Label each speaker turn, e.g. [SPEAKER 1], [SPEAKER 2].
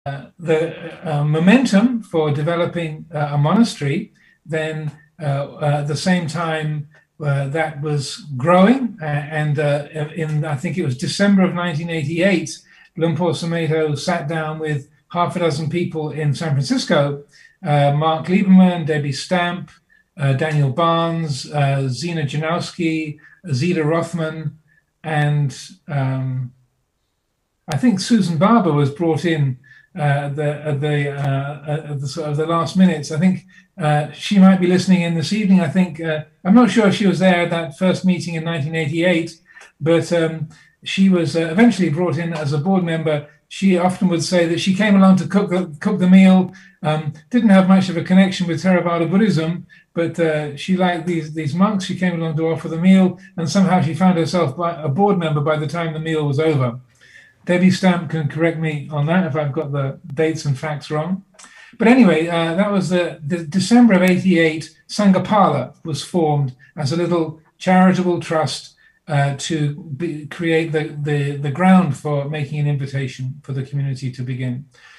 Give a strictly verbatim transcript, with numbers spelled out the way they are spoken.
[SPEAKER 1] uh, the uh, momentum for developing uh, a monastery, then uh, uh, at the same time uh, that was growing, uh, and uh, in I think it was December of nineteen eighty-eight, Lumpur Sumedho sat down with half a dozen people in San Francisco, uh, Mark Lieberman, Debbie Stamp, uh, Daniel Barnes, uh, Zena Janowski, Zita Rothman, and um, I think Susan Barber was brought in uh, the at the, uh, at the sort of the last minutes. I think uh, she might be listening in this evening. I think uh, I'm not sure if she was there at that first meeting in nineteen eighty-eight, but um, she was uh, eventually brought in as a board member. She often would say that she came along to cook the, cook the meal, um, didn't have much of a connection with Theravada Buddhism, but uh, she liked these these monks. She came along to offer the meal, and somehow she found herself a board member by the time the meal was over. Debbie Stamp can correct me on that if I've got the dates and facts wrong. But anyway, uh, that was the, the December of eighty-eight. Sangapala was formed as a little charitable trust uh, to be, create the, the, the ground for making an invitation for the community to begin.